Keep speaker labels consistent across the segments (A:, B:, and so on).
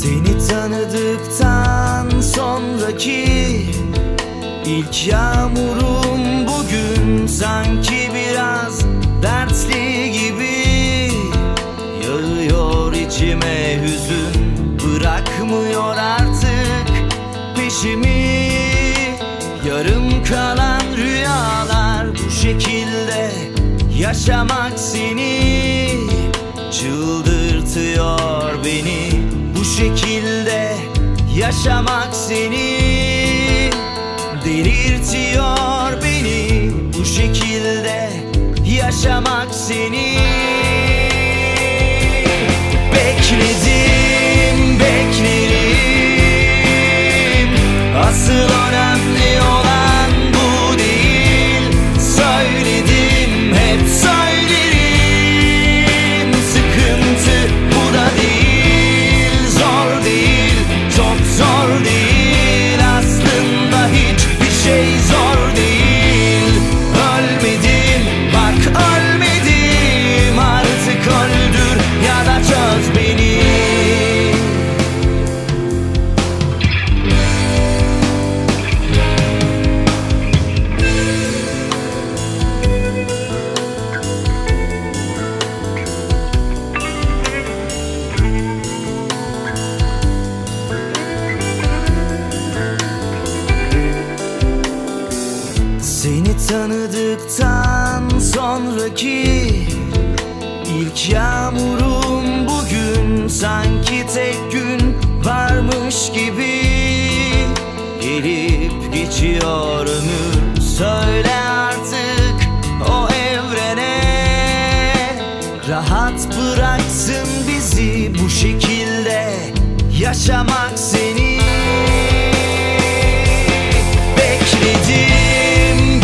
A: Seni tanıdıktan sonraki ilk yağmurum bugün sanki biraz dertli gibi. Yağıyor içime hüzün, bırakmıyor artık peşimi. Yarım kalan rüyalar, bu şekilde yaşamak seni çıldırtıyor beni. Bu şekilde yaşamak seni delirtiyor beni. Bu şekilde yaşamak seni. Bekledim, beklerim. Asıl önemli olan bu değil. Söyledim, hep söylerim. Sıkıntı bu da değil. Zor değil, çok zor değil. Aslında hiçbir şey zor değil. Ölmedim, bak ölmedim. Artık öldür ya da çöz beni. Seni tanıdıktan sonraki ilk yağmurum bugün sanki tek gün varmış gibi. Gelip geçiyor ömür, söyle artık o evrene, rahat bıraksın bizi bu şekilde yaşamak seni. Bekledim,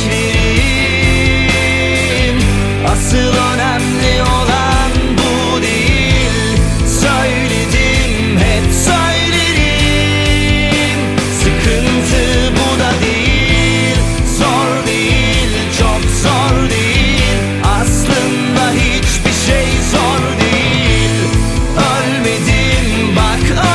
A: beklerim. Asıl önemli olan bu değil. Söyledim, hep söylerim. Sıkıntı bu da değil. Zor değil, çok zor değil. Aslında hiçbir şey zor değil. Ölmedim, bak